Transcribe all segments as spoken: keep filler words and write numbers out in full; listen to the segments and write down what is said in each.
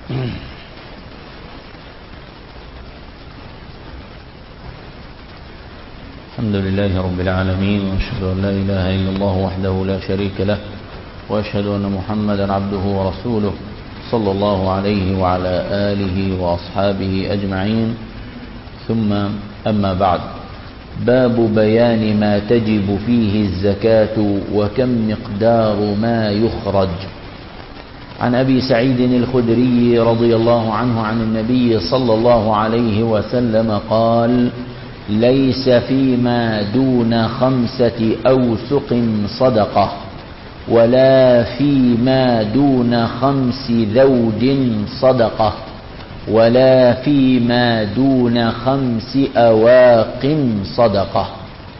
الحمد لله رب العالمين، وأشهد أن لا إله إلا الله وحده لا شريك له، وأشهد أن محمدا عبده ورسوله صلى الله عليه وعلى آله وأصحابه أجمعين. ثم أما بعد، باب بيان ما تجب فيه الزكاة وكم مقدار ما يخرج. عن أبي سعيد الخدري رضي الله عنه عن النبي صلى الله عليه وسلم قال: ليس فيما دون خمسة أوسق صدقة، ولا فيما دون خمس ذود صدقة، ولا فيما دون خمس أواق صدقة.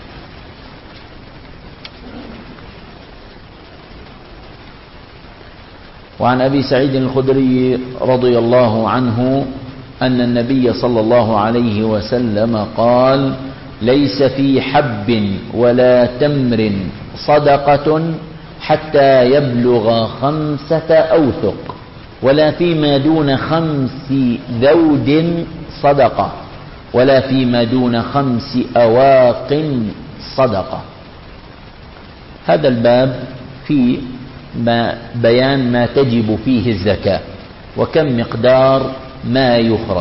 وعن أبي سعيد الخدري رضي الله عنه أن النبي صلى الله عليه وسلم قال: ليس في حب ولا تمر صدقة حتى يبلغ خمسة أوسق، ولا فيما دون خمس ذود صدقة، ولا فيما دون خمس أواق صدقة. هذا الباب في ما بيان ما تجب فيه الزكاة وكم مقدار ما يخرج.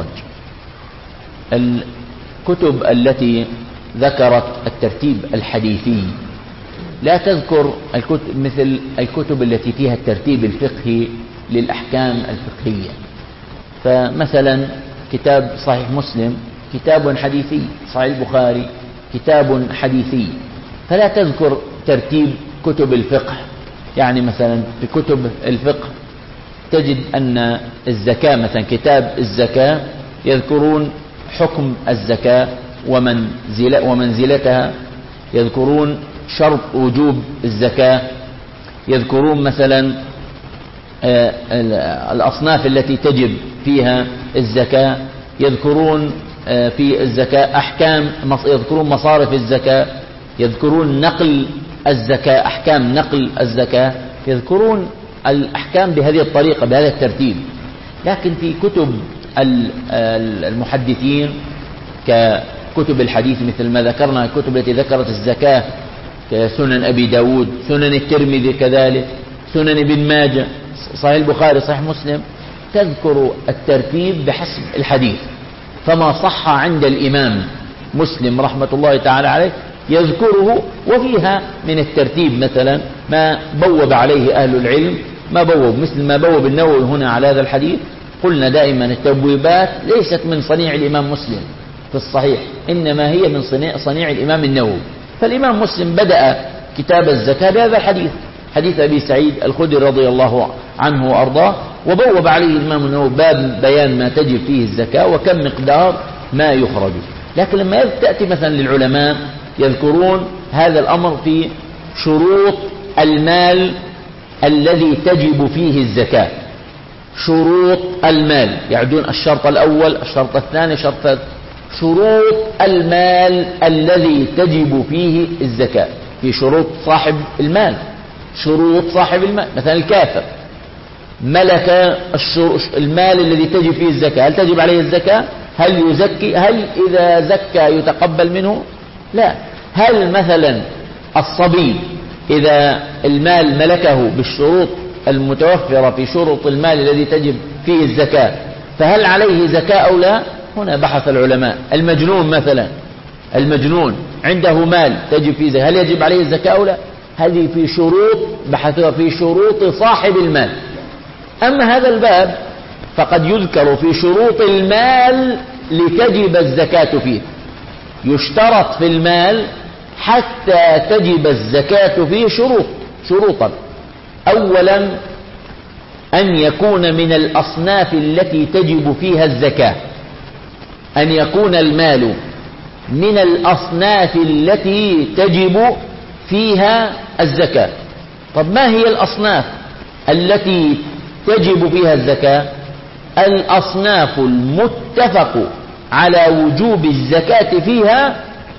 الكتب التي ذكرت الترتيب الحديثي لا تذكر الكتب مثل الكتب التي فيها الترتيب الفقهي للأحكام الفقهية. فمثلا كتاب صحيح مسلم كتاب حديثي، صحيح البخاري كتاب حديثي، فلا تذكر ترتيب كتب الفقه. يعني مثلا في كتب الفقه تجد أن الزكاة مثلا كتاب الزكاة يذكرون حكم الزكاة ومنزلتها، يذكرون شرط وجوب الزكاة، يذكرون مثلا الأصناف التي تجب فيها الزكاة، يذكرون في الزكاة أحكام، يذكرون مصارف الزكاة، يذكرون نقل الزكاة، أحكام نقل الزكاة، يذكرون الأحكام بهذه الطريقة بهذا الترتيب. لكن في كتب المحدثين ككتب الحديث مثل ما ذكرنا الكتب التي ذكرت الزكاة كسنن أبي داود، سنن الترمذي كذلك، سنن ابن ماجه، صحيح البخاري، صحيح مسلم، تذكر الترتيب بحسب الحديث. فما صح عند الإمام مسلم رحمة الله تعالى عليه يذكره، وفيها من الترتيب مثلا ما بوب عليه أهل العلم، ما بوب مثل ما بوب النووي هنا على هذا الحديث. قلنا دائما التبويبات ليست من صنيع الإمام مسلم في الصحيح، إنما هي من صنيع, صنيع الإمام النووي. فالإمام مسلم بدأ كتاب الزكاة بهذا الحديث، حديث أبي سعيد الخدري رضي الله عنه وأرضاه، وبوب عليه الإمام النووي باب بيان ما تجب فيه الزكاة وكم مقدار ما يخرج. لكن لما تأتي مثلا للعلماء يذكرون هذا الأمر في شروط المال الذي تجب فيه الزكاة. شروط المال يعدون الشرط الأول، الشرط الثاني، الشرط الثالث. شروط المال الذي تجب فيه الزكاة، في شروط صاحب المال، شروط صاحب المال. مثلا الكافر ملك المال الذي تجب فيه الزكاة، هل تجب عليه الزكاة؟ هل يزكي؟ هل إذا زكى يتقبل منه؟ لا. هل مثلا الصبي إذا المال ملكه بالشروط المتوفرة في شروط المال الذي تجب فيه الزكاة فهل عليه زكاة أو لا؟ هنا بحث العلماء. المجنون مثلا، المجنون عنده مال تجب فيه زكاة، هل يجب عليه الزكاة أو لا؟ هذه في شروط بحثها في شروط صاحب المال. أما هذا الباب فقد يذكر في شروط المال لتجب الزكاة فيه. يشترط في المال حتى تجب الزكاة فيه شروط شروطا. أولا أن يكون من الأصناف التي تجب فيها الزكاة، أن يكون المال من الأصناف التي تجب فيها الزكاة. طب ما هي الأصناف التي تجب فيها الزكاة؟ الأصناف المتفق على وجوب الزكاة فيها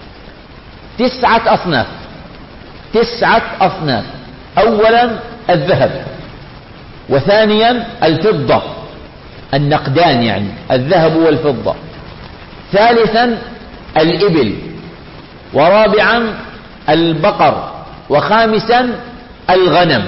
تسعة أصناف تسعة أصناف. أولا الذهب، وثانيا الفضة، النقدان يعني الذهب والفضة. ثالثا الإبل، ورابعا البقر، وخامسا الغنم،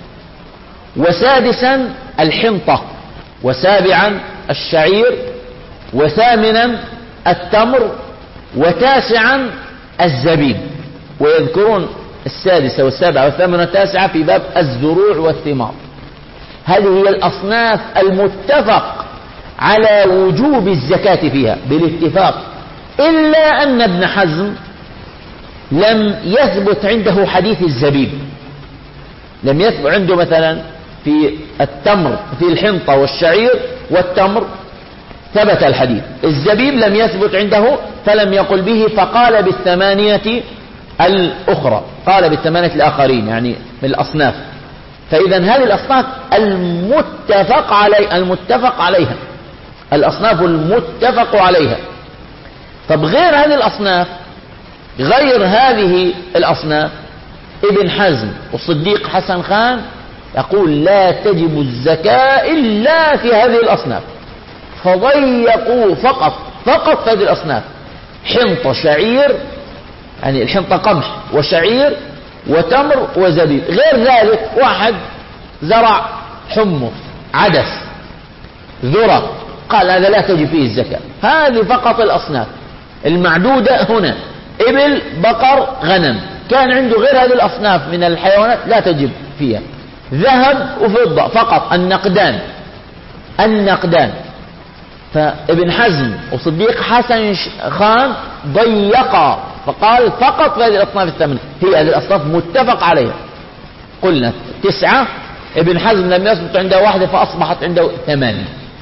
وسادسا الحنطة، وسابعا الشعير، وثامنا التمر، وتاسعا الزبيب. ويذكرون السادسة والسابعة والثامنة والتاسعة في باب الزروع والثمار. هذه هي الأصناف المتفق على وجوب الزكاة فيها بالاتفاق، إلا أن ابن حزم لم يثبت عنده حديث الزبيب. لم يثبت عنده مثلا في التمر، في الحنطة والشعير والتمر ثبت الحديث. الزبيب لم يثبت عنده فلم يقل به، فقال بالثمانية الأخرى، قال بالثمانية الآخرين يعني من الأصناف. فإذا هذه الأصناف المتفق علي المتفق عليها الأصناف المتفق عليها. طب غير هذه الأصناف، غير هذه الأصناف، ابن حزم والصديق حسن خان يقول لا تجب الزكاة إلا في هذه الأصناف، فضيقوا فقط فقط في هذه الأصناف: حنطة، شعير، يعني الحنطة قمح وشعير وتمر وزبيب. غير ذلك واحد زرع حمص، عدس، ذرة، قال هذا لا تجب فيه الزكاة. هذه فقط الأصناف المعدودة هنا: إبل، بقر، غنم. كان عنده غير هذه الأصناف من الحيوانات لا تجب فيها. ذهب وفضة فقط، النقدان النقدان فابن حزم وصديق حسن خان ضيقا فقال فقط في هذه الأصناف الثمانية. هي هذه الأصناف متفق عليها. قلنا تسعة، ابن حزم لم يثبت عنده واحدة فأصبحت عنده ثمانية.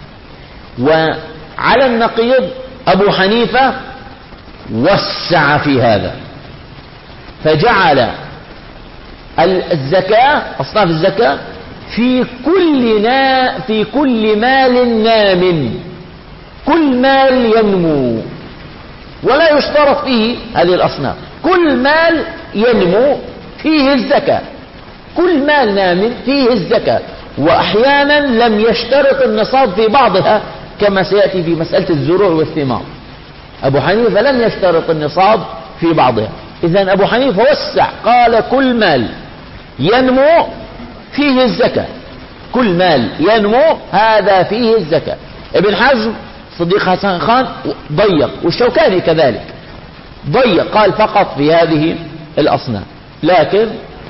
وعلى النقيض أبو حنيفة وسع في هذا، فجعل الزكاة، أصناف الزكاة، في كل نا في كل مال نام، كل مال ينمو، ولا يشترط فيه هذه الأصناف. كل مال ينمو فيه الزكاة، كل مال نام فيه الزكاة. وأحيانا لم يشترط النصاب في بعضها كما سيأتي في مسألة الزروع والثمار. أبو حنيفة لم يشترط النصاب في بعضها. إذن أبو حنيفة وسع، قال كل مال ينمو فيه الزكاة، كل مال ينمو هذا فيه الزكاة. ابن حزم صديق حسن خان ضيق، والشوكاني كذلك ضيق، قال فقط في هذه الأصناف. لكن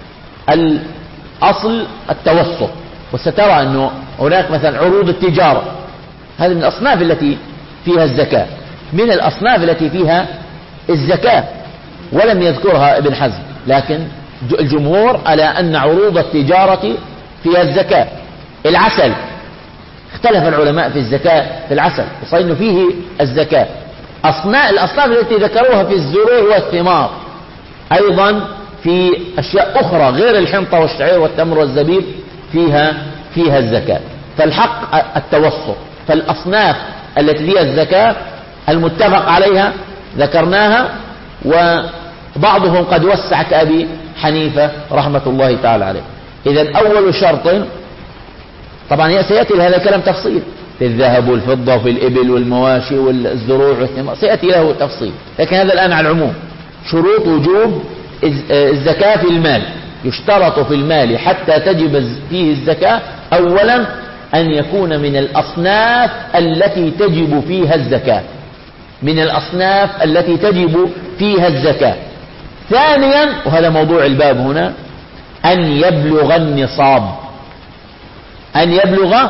الأصل التوسط. وسترى أنه هناك مثلا عروض التجارة، هذه من الأصناف التي فيها الزكاة، من الأصناف التي فيها الزكاة، ولم يذكرها ابن حزم. لكن الجمهور على أن عروض التجارة فيها الزكاة. العسل، اختلف العلماء في الزكاة في العسل، وصار إنه فيه الزكاة. أصناف الأصناف التي ذكروها في الزروع والثمار أيضا في أشياء أخرى غير الحنطة والشعير والتمر والزبيب فيها فيها الزكاة. فالحق التوسط. فالأصناف التي فيها الزكاة المتفق عليها ذكرناها، وبعضهم قد وسع كأبي حنيفة رحمة الله تعالى عليه. إذن أول شرط، طبعا سيأتي لهذا الكلام تفصيل في الذهب والفضة وفي الإبل والمواشي والزروع والثمار، سيأتي له تفصيل، لكن هذا الآن على العموم. شروط وجوب الزكاة في المال: يشترط في المال حتى تجب فيه الزكاة أولا أن يكون من الأصناف التي تجب فيها الزكاة، من الأصناف التي تجب فيها الزكاة. ثانيا، وهذا موضوع الباب هنا، أن يبلغ النصاب. أن يبلغ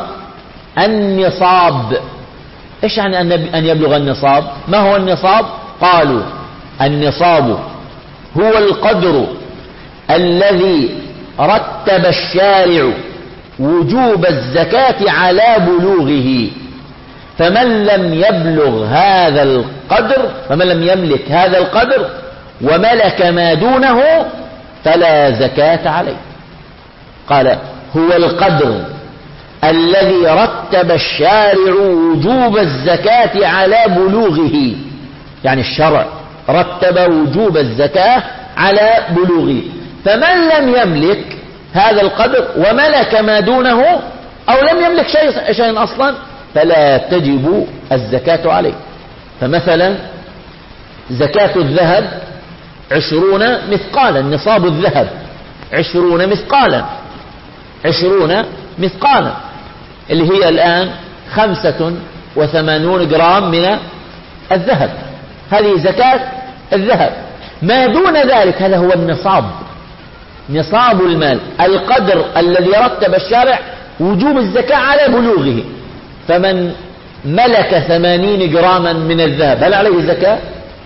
النصاب. إيش يعني أن يبلغ النصاب؟ ما هو النصاب؟ قالوا النصاب هو القدر الذي رتب الشارع وجوب الزكاة على بلوغه، فمن لم يبلغ هذا القدر، فمن لم يملك هذا القدر وملك ما دونه فلا زكاة عليه. قال هو القدر الذي رتب الشارع وجوب الزكاة على بلوغه، يعني الشرع رتب وجوب الزكاة على بلوغه. فمن لم يملك هذا القدر وملك ما دونه، أو لم يملك شيء شيء أصلا، فلا تجب الزكاة عليه. فمثلا زكاة الذهب عشرون مثقالا، نصاب الذهب عشرون مثقالا، عشرون مثقالا اللي هي الآن خمسة وثمانون جرام من الذهب، هذه زكاة الذهب. ما دون ذلك هذا هو النصاب، نصاب المال، القدر الذي رتب الشارع وجوب الزكاة على بلوغه. فمن ملك ثمانين جراما من الذهب هل عليه زكاة؟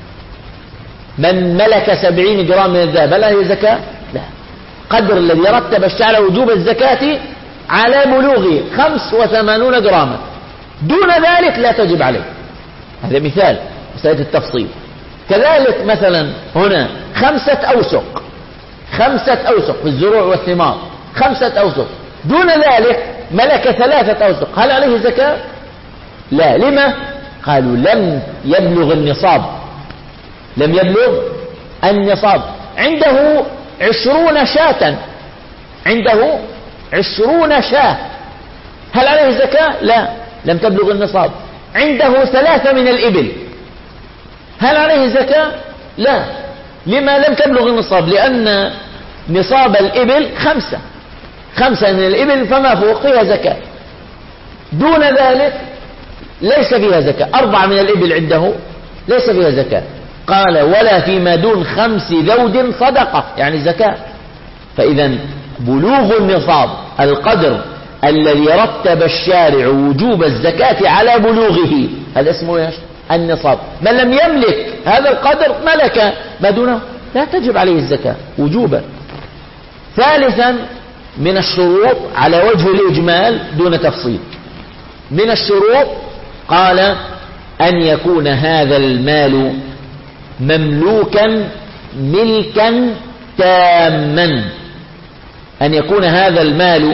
من ملك سبعين جرام من الذهب هل عليه زكاة؟ لا. قدر الذي رتب الشارع وجوب الزكاة على بلوغه خمس وثمانون جراما، دون ذلك لا تجب عليه. هذا مثال مسألة التفصيل. كذلك مثلا هنا خمسة أوسق، خمسة أوسق في الزروع والثمار، خمسة أوسق، دون ذلك ملك ثلاثة أوسق هل عليه زكاة؟ لا. لما؟ قالوا لم يبلغ النصاب، لم يبلغ النصاب. عنده عشرون شاة، عنده عشرون شاة هل عليه زكاة؟ لا، لم تبلغ النصاب. عنده ثلاثة من الإبل هل عليه زكاة؟ لا. لما لم تبلغ النصاب؟ لأن نصاب الإبل خمسة، خمسة من الإبل فما فوق فيها زكاة، دون ذلك ليس فيها زكاة. أربعة من الإبل عنده ليس فيها زكاة. قال ولا فيما دون خمس ذود صدقة، يعني زكاة. فإذا بلوغ النصاب القدر الذي رتب الشارع وجوب الزكاة على بلوغه هذا اسمه ايش؟ النصاب. من لم يملك هذا القدر ملك ما دونه لا تجب عليه الزكاة وجوبا. ثالثا من الشروط على وجه الإجمال دون تفصيل، من الشروط قال أن يكون هذا المال مملوكا ملكا تاما، أن يكون هذا المال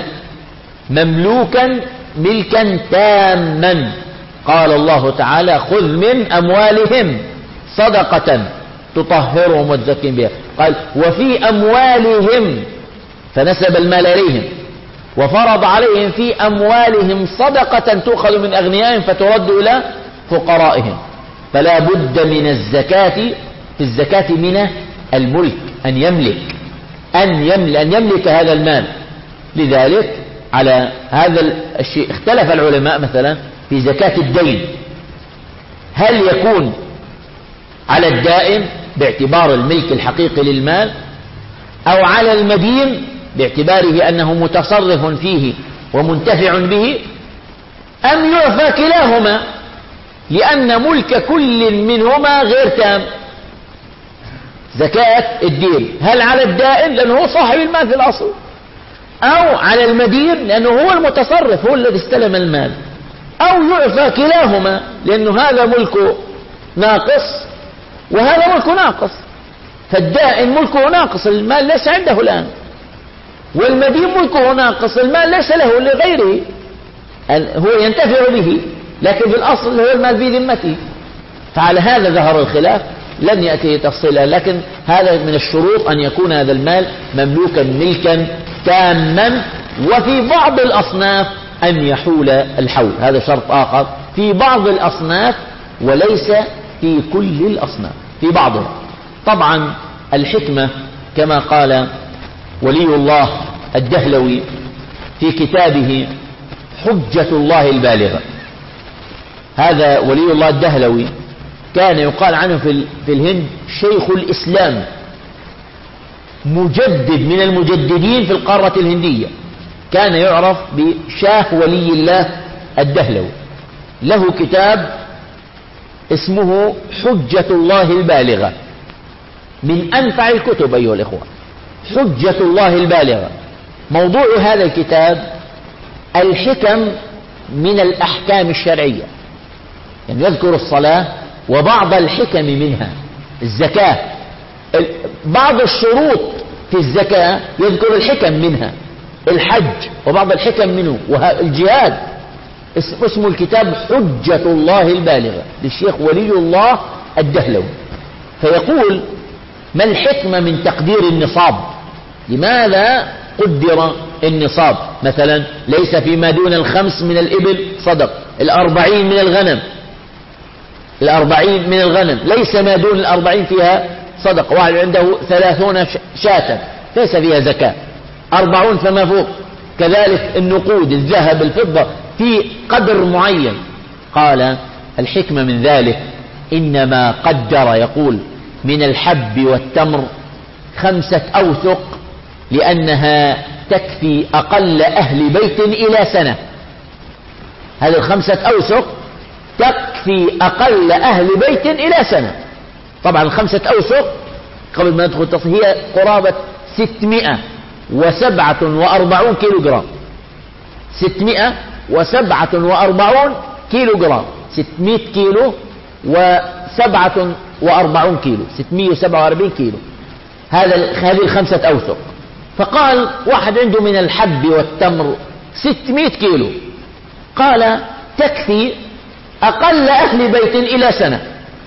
مملوكا ملكا تاما. قال الله تعالى خذ من أموالهم صدقة تطهرهم وتزكيهم بها. قال وفي أموالهم، فنسب المال إليهم وفرض عليهم في أموالهم صدقة تؤخذ من أغنيائهم فترد إلى فقرائهم. فلا بد من الزكاة، في الزكاة من الملك، أن يملك أن يملك, أن يملك هذا المال. لذلك على هذا الشيء اختلف العلماء مثلا في زكاة الدين، هل يكون على الدائن باعتبار الملك الحقيقي للمال، أو على المدين باعتباره أنه متصرف فيه ومنتفع به، أم يعفى كلاهما لأن ملك كل منهما غير تام؟ زكاة الدين هل على الدائن لأنه هو صاحب المال في الأصل، أو على المدين لأنه هو المتصرف هو الذي استلم المال، أو يعفى كلاهما لأنه هذا ملكه ناقص وهذا ملكه ناقص. فالدائن ملكه ناقص، المال ليس عنده الآن، والمدين ملكه ناقص، المال ليس له لغيره، هو ينتفع به لكن في الأصل هو المال في ذمته. فعلى هذا ظهر الخلاف، لن يأتي تفصيلا، لكن هذا من الشروط أن يكون هذا المال مملوكا ملكا تاما. وفي بعض الأصناف أن يحول الحول، هذا شرط آخر في بعض الأصناف وليس في كل الأصناف، في بعضها. طبعا الحكمة كما قال ولي الله الدهلوي في كتابه حجة الله البالغة، هذا ولي الله الدهلوي كان يقال عنه في الهند شيخ الإسلام، مجدد من المجددين في القارة الهندية، كان يعرف بشاه ولي الله الدهلوي. له كتاب اسمه حجة الله البالغة، من أنفع الكتب أيها الإخوة، حجة الله البالغة. موضوع هذا الكتاب الحكم من الأحكام الشرعية، يعني يذكر الصلاة وبعض الحكم منها، الزكاة، بعض الشروط في الزكاة يذكر الحكم منها، الحج وبعض الحكم منه، والجهاد. اسم الكتاب حجة الله البالغة للشيخ ولي الله الدهلوي. فيقول ما الحكمة من تقدير النصاب؟ لماذا قدر النصاب. مثلا ليس فيما دون الخمس من الإبل صدق، الأربعين من الغنم، الأربعين من الغنم ليس ما دون الأربعين فيها صدق. واحد عنده ثلاثون شاة ليس فيها زكاة، أربعون فما فوق. كذلك النقود، الذهب، الفضة في قدر معين. قال الحكمة من ذلك إنما قدر، يقول من الحب والتمر خمسة أوسق لأنها تكفي أقل أهل بيت إلى سنة. هذه الخمسة أوسق تكفي أقل أهل بيت إلى سنة. طبعا الخمسة أوسق قبل ما ندخل التصحيح هي قرابة ستمائة وسبعة وأربعون كيلو جرام، ستمائة وسبعة وأربعون كيلو جرام، ستمائة كيلو وسبعة وأربعون كيلو، ستمائة وسبعة وأربعين كيلو. هذا هذه الخمسة أوسق. فقال واحد عنده من الحب والتمر ستمائة كيلو، قال تكفي أقل أهل بيت إلى سنة.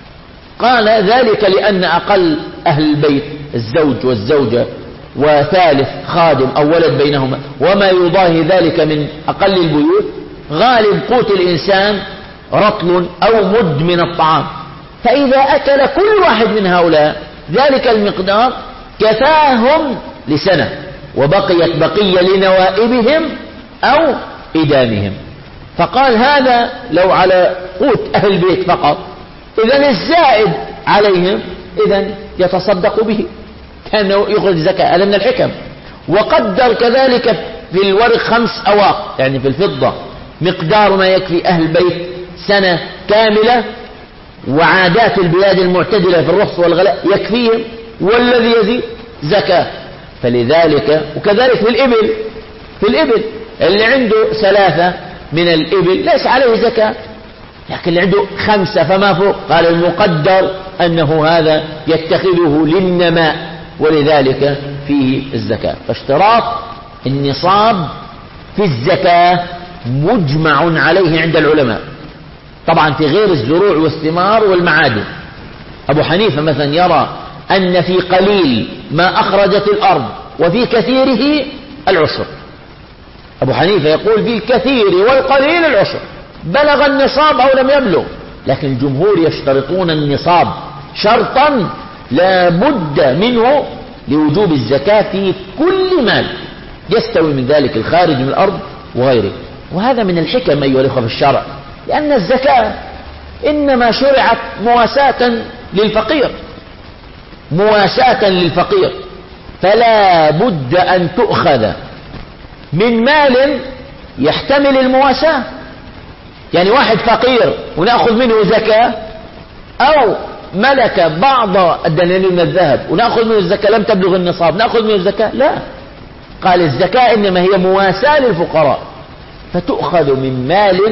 قال ذلك لأن أقل أهل البيت الزوج والزوجة وثالث خادم أو ولد بينهما وما يضاهي ذلك من أقل البيوت، غالب قوت الإنسان رطل أو مد من الطعام، فإذا أكل كل واحد من هؤلاء ذلك المقدار كفاهم لسنة، وبقيت بقية لنوائبهم أو إدامهم. فقال هذا لو على قوت أهل البيت فقط، إذن الزائد عليهم إذن يتصدق به كأنه يخرج زكاة. هذا من الحكم. وقدر كذلك في الورق خمس أواق، يعني في الفضة مقدار ما يكفي أهل البيت سنة كاملة، وعادات البلاد المعتدلة في الرخص والغلاء يكفيهم، والذي يزيد زكاة. فلذلك وكذلك في الإبل، في الإبل اللي عنده ثلاثة من الإبل ليس عليه زكاة، لكن اللي عنده خمسة فما فوق قال المقدر أنه هذا يتخذه للنماء، ولذلك فيه الزكاة. فاشتراط النصاب في الزكاة مجمع عليه عند العلماء، طبعا في غير الزروع والثمار والمعادن. أبو حنيفة مثلا يرى أن في قليل ما أخرجت الأرض وفي كثيره العشر. أبو حنيفة يقول في الكثير والقليل العشر، بلغ النصاب أو لم يبلغ. لكن الجمهور يشترطون النصاب شرطا لا بد منه لوجوب الزكاة في كل مال، يستوي من ذلك الخارج من الأرض وغيره. وهذا من الحكم أيها الأخوة في الشرع، لأن الزكاة إنما شرعت مواساة للفقير، مواساة للفقير، فلا بد أن تؤخذ من مال يحتمل المواساة. يعني واحد فقير ونأخذ منه زكاة، أو ملك بعض الدنانير من الذهب ونأخذ منه الزكاة لم تبلغ النصاب نأخذ منه الزكاة، لا. قال الزكاة إنما هي مواساة للفقراء، فتؤخذ من مال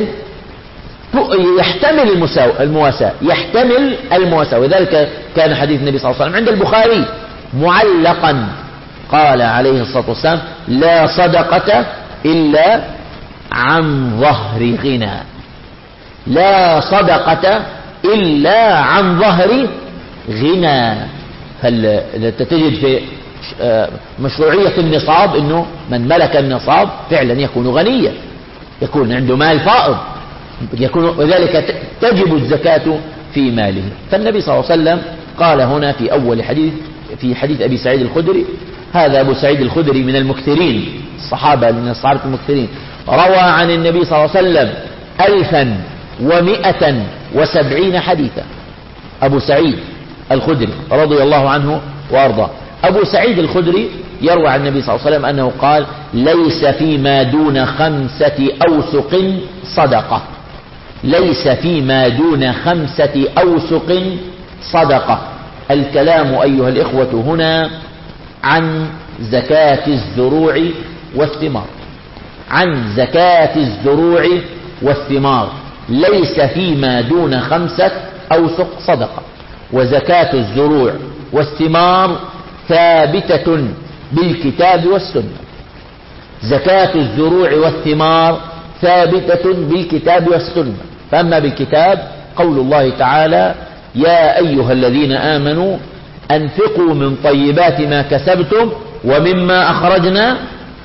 يحتمل المواساة، يحتمل المواساة. وذلك كان حديث النبي صلى الله عليه وسلم عند البخاري معلقا، قال عليه الصلاة والسلام لا صدقة إلا عن ظهر غنى، لا صدقة إلا عن ظهر غنى. فتجد في مشروعية النصاب أنه من ملك النصاب فعلا يكون غنيا، يكون عنده مال فائض، يكون وذلك تجب الزكاة في ماله. فالنبي صلى الله عليه وسلم قال هنا في أول حديث في حديث أبي سعيد الخدري، هذا أبو سعيد الخدري من المكثرين، الصحابة من الصحابة المكثرين، روى عن النبي صلى الله عليه وسلم ألفا ومئة وسبعين حديثا. أبو سعيد الخدري رضي الله عنه وأرضاه. أبو سعيد الخدري يروى عن النبي صلى الله عليه وسلم أنه قال ليس فيما دون خمسة أوسق صدقة، ليس فيما دون خمسة أوسق صدقة. الكلام أيها الإخوة هنا عن زكاة الزروع والثمار، عن زكاة الزروع والثمار. ليس فيما دون خمسة أوسق صدقة. وزكاة الزروع والثمار ثابتة بالكتاب والسنة، زكاة الزروع والثمار ثابتة بالكتاب والسنة. فأما بالكتاب قول الله تعالى يا أيها الذين آمنوا أنفقوا من طيبات ما كسبتم ومما أخرجنا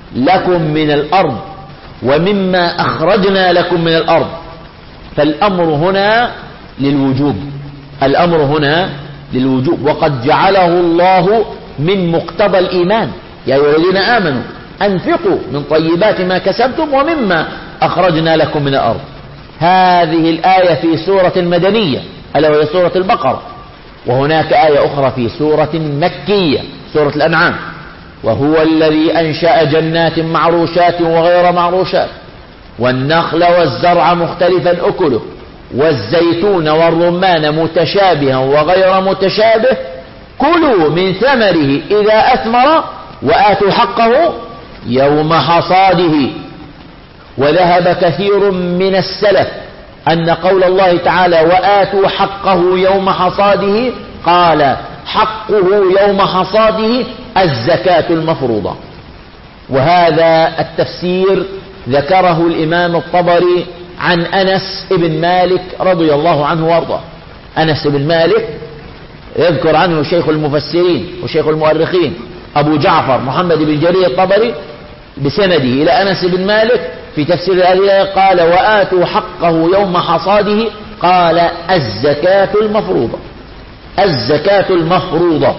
لكم من الأرض ومما أخرجنا لكم من الأرض. فالأمر هنا للوجوب، الأمر هنا للوجوب، وقد جعله الله من مقتضى الإيمان. يا أيها الذين آمنوا أنفقوا من طيبات ما كسبتم ومما أخرجنا لكم من الأرض. هذه الآية في سورة مدنية ألا وهي سورة البقرة، وهناك آية أخرى في سورة مكية سورة الأنعام: وهو الذي أنشأ جنات معروشات وغير معروشات والنخل والزرع مختلفا أكله والزيتون والرمان متشابها وغير متشابه كلوا من ثمره إذا أثمر وآتوا حقه يوم حصاده. وذهب كثير من السلف أن قول الله تعالى وآتوا حقه يوم حصاده قال حقه يوم حصاده الزكاة المفروضة. وهذا التفسير ذكره الإمام الطبري عن أنس بن مالك رضي الله عنه وارضاه. أنس بن مالك يذكر عنه شيخ المفسرين وشيخ المؤرخين أبو جعفر محمد بن جرير الطبري بسنده إلى أنس بن مالك في تفسير هذه الآية قال وآتوا حقه يوم حصاده قال الزكاة المفروضة، الزكاة المفروضة.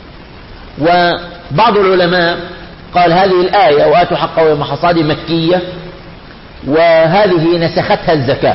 وبعض العلماء قال هذه الآية وآتوا حقه يوم حصاده مكية، وهذه نسختها الزكاة،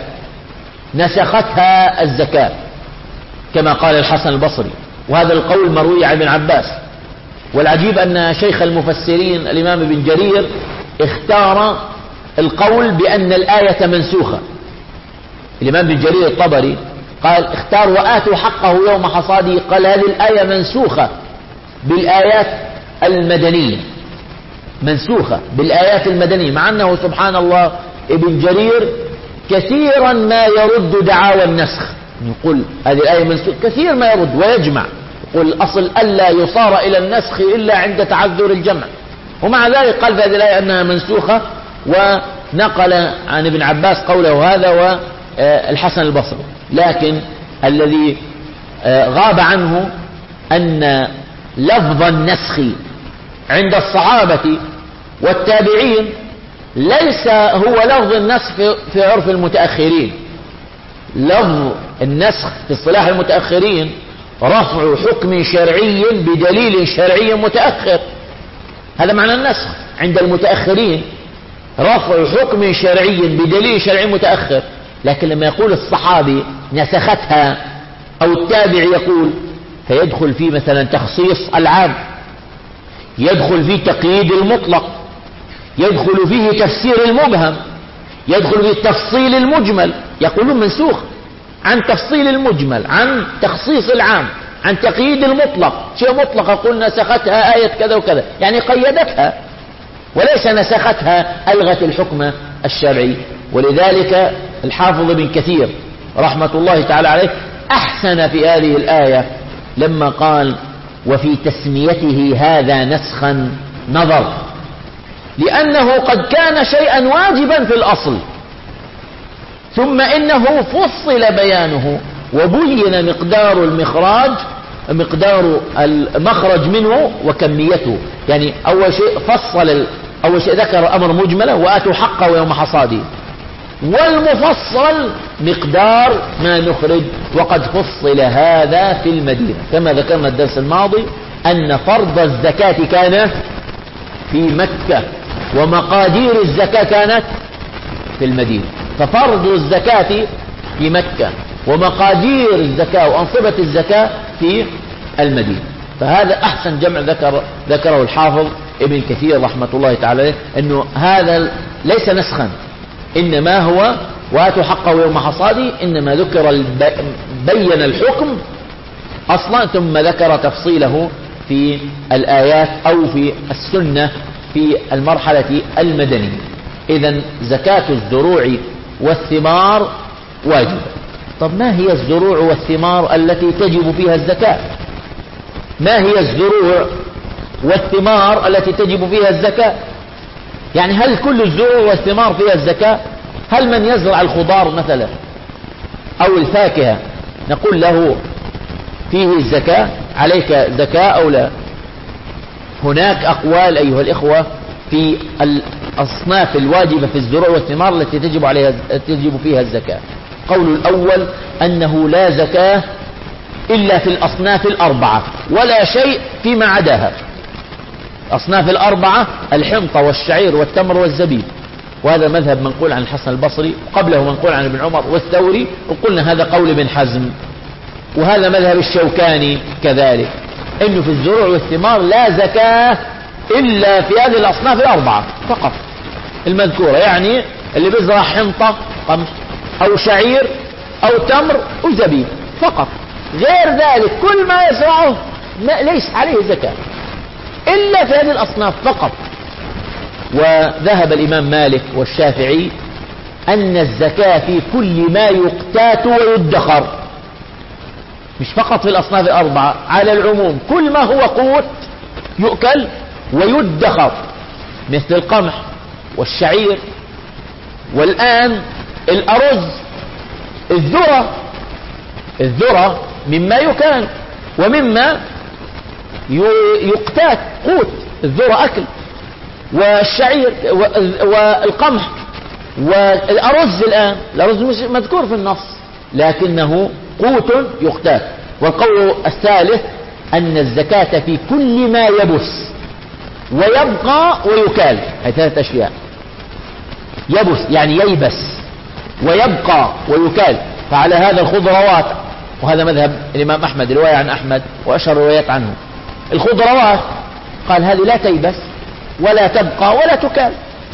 نسختها الزكاة كما قال الحسن البصري، وهذا القول مروي عن ابن عباس. والعجيب أن شيخ المفسرين الإمام ابن جرير اختار القول بأن الآية منسوخة. الإمام ابن جرير الطبري قال اختار وآتوا حقه يوم حصاده، قال هذه الآية منسوخة بالآيات المدنية، منسوخة بالآيات المدنية، مع أنه سبحان الله ابن جرير كثيرا ما يرد دعاوى النسخ، يقول هذه الآية منسوخة كثير ما يرد ويجمع، يقول الأصل ألا يصار إلى النسخ إلا عند تعذر الجمع، ومع ذلك قال في هذه الآية أنها منسوخة، ونقل عن ابن عباس قوله هذا والحسن البصري. لكن الذي غاب عنه أن لفظ النسخ عند الصحابة والتابعين ليس هو لفظ النسخ في عرف المتأخرين. لفظ النسخ في اصطلاح المتأخرين رفع حكم شرعي بدليل شرعي متأخر، هذا معنى النسخ عند المتأخرين، رفع حكم شرعي بدليل شرعي متأخر. لكن لما يقول الصحابي نسختها أو التابع يقول، فيدخل فيه مثلا تخصيص العام، يدخل فيه تقييد المطلق، يدخل فيه تفسير المبهم، يدخل فيه تفصيل المجمل. يقولون منسوخ عن تفصيل المجمل، عن تخصيص العام، عن تقييد المطلق. شيء مطلق يقول نسختها آية كذا وكذا، يعني قيدتها، وليس نسختها ألغت الحكم الشرعي. ولذلك الحافظ ابن كثير رحمة الله تعالى عليه أحسن في هذه الآية لما قال وفي تسميته هذا نسخا نظر، لأنه قد كان شيئا واجبا في الأصل، ثم إنه فصل بيانه وبين مقدار المخراج، مقدار المخرج منه وكميته. يعني أول شيء فصل، أول شيء ذكر أمر مجملا وآتوا حقه يوم حصاده، والمفصل مقدار ما نخرج. وقد فصل هذا في المدينة كما ذكرنا الدرس الماضي أن فرض الزكاة كان في مكة ومقادير الزكاة كانت في المدينة. ففرض الزكاة في مكة ومقادير الزكاة وأنصبة الزكاة في المدينة. فهذا أحسن جمع ذكر ذكره الحافظ ابن كثير رحمة الله تعالى عليه، أنه هذا ليس نسخا، إنما هو وآتوا حقه يوم حصاده، إنما ذكر بين الحكم أصلا ثم ذكر تفصيله في الآيات أو في السنة في المرحلة المدنية. إذن زكاة الزروع والثمار واجبة. طب ما هي الزروع والثمار التي تجب فيها الزكاة؟ ما هي الزروع والثمار التي تجب فيها الزكاة؟ يعني هل كل الزروع والثمار فيها الزكاة؟ هل من يزرع الخضار مثلا أو الفاكهة نقول له فيه الزكاة، عليك زكاة أو لا؟ هناك أقوال أيها الإخوة في الأصناف الواجبة في الزروع والثمار التي تجب عليها تجب فيها الزكاة. قول الأول أنه لا زكاة إلا في الأصناف الأربعة ولا شيء فيما عداها. أصناف الأربعة الحنطة والشعير والتمر والزبيب، وهذا مذهب منقول عن الحسن البصري، وقبله منقول عن ابن عمر والثوري، وقلنا هذا قول ابن حزم، وهذا مذهب الشوكاني كذلك، إنه في الزروع والثمار لا زكاة إلا في هذه الأصناف الأربعة فقط المذكورة، يعني اللي بيزرع حنطة قمح أو شعير أو تمر وزبيب فقط، غير ذلك كل ما يزرعه ليس عليه زكاة إلا في هذه الأصناف فقط. وذهب الإمام مالك والشافعي أن الزكاة في كل ما يقتات ويدخر، مش فقط في الأصناف الأربعة، على العموم كل ما هو قوت يؤكل ويدخر، مثل القمح والشعير، والآن الأرز، الذرة. الذرة مما يكال ومما يقتات قوت، الذرة أكل، والشعير والقمح والأرز. الآن الأرز مش مذكور في النص لكنه قوت يقتات. والقول الثالث أن الزكاة في كل ما يبس ويبقى ويكال، هي ثلاثة أشياء، يبس يعني ييبس ويبقى ويكال. فعلى هذا الخضروات، وهذا مذهب الإمام أحمد، رواية عن أحمد وأشهر روايات عنه، الخضروات قال هذه لا تيبس ولا تبقى ولا تكال.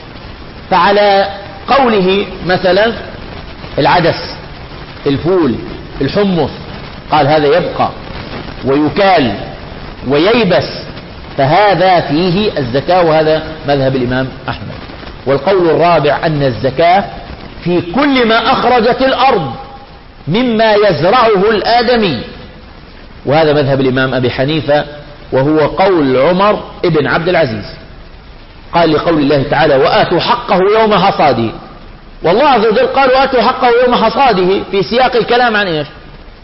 فعلى قوله مثلا العدس، الفول، الحمص، قال هذا يبقى ويكال وييبس، فهذا فيه الزكاة، وهذا مذهب الإمام أحمد. والقول الرابع أن الزكاة في كل ما أخرجت الأرض مما يزرعه الآدمي، وهذا مذهب الإمام أبي حنيفة، وهو قول عمر ابن عبد العزيز، قال لقول الله تعالى وآتوا حقه يوم حصاده. والله عز وجل قال وآتوا حقه يوم حصاده في سياق الكلام عن إيش؟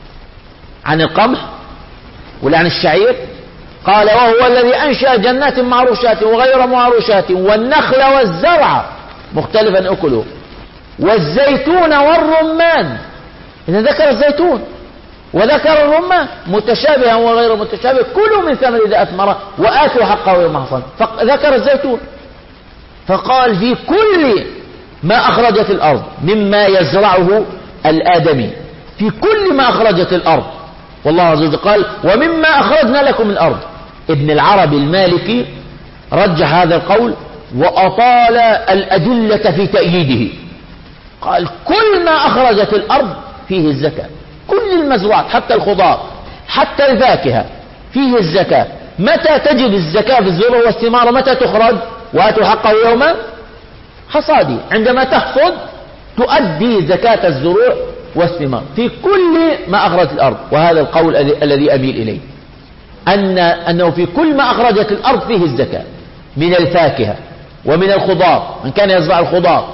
عن القمح ولا عن الشعير؟ قال وهو الذي أنشأ جنات معروشات وغير معروشات والنخل والزرع مختلفا أكله والزيتون والرمان. إذا ذكر الزيتون وذكر الرمان متشابها وغير متشابه، كلوا من ثمر إذا أثمر وآتوا حقه يوم حصاده. فذكر الزيتون فقال في كل ما أخرجت الأرض مما يزرعه الآدمي، في كل ما أخرجت الأرض. والله عز وجل قال ومما أخرجنا لكم من الأرض. ابن العربي المالكي رجح هذا القول وأطال الأدلة في تأييده، قال كل ما أخرجت الأرض فيه الزكاة، كل المزروعات حتى الخضار حتى الفاكهة فيه الزكاة. متى تجد الزكاة في الزروع والثمار؟ متى تخرج؟ وآتوا حقه يوم حصاده، عندما تحصد تؤدي زكاة الزروع والثمار في كل ما أخرجت الأرض. وهذا القول الذي أميل إليه، أن أنه في كل ما أخرجت الأرض فيه الزكاة، من الفاكهة ومن الخضار، من كان يزرع الخضار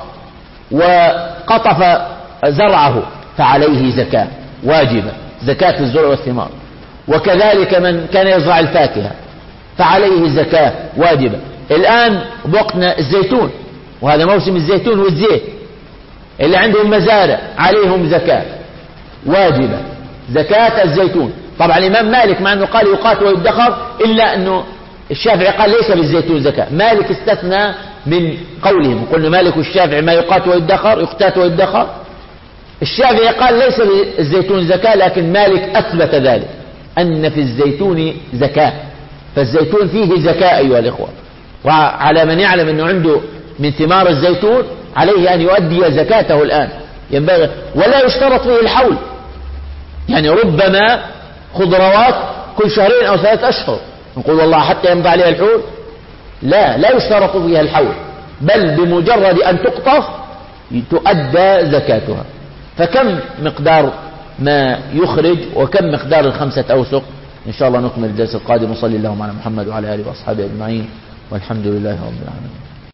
وقطف زرعه فعليه زكاة واجبة، زكاة الزروع والثمار. وكذلك من كان يزرع الفاكهة فعليه زكاة واجبة. الآن بوقتنا الزيتون، وهذا موسم الزيتون والزيت، اللي عندهم مزارع عليهم زكاة واجبة، زكاة الزيتون. طبعا الإمام مالك مع أنه قال يقات ويدخر، إلا أنه الشافعي قال ليس بالزيتون زكاة. مالك استثنى من قولهم، قلنا مالك والشافعي ما يقات ويدخر يقتات ويدخر. الشافعي قال ليس بالزيتون زكاة، لكن مالك أثبت ذلك أن في الزيتون زكاة، فالزيتون فيه زكاة أيها الإخوة. وعلى من يعلم أنه عنده من ثمار الزيتون عليه أن يؤدي زكاته الآن، ينبغي، ولا يشترط فيه الحول. يعني ربما خضروات كل شهرين أو ثلاثة أشهر نقول والله حتى يمضي عليها الحول، لا لا يشترط فيها الحول، بل بمجرد أن تقطف تؤدى زكاتها. فكم مقدار ما يخرج وكم مقدار الخمسة أوسق؟ إن شاء الله نكمل الدرس القادم. وصلي اللهم على محمد وعلى آله وأصحابه أجمعين، والحمد لله رب العالمين.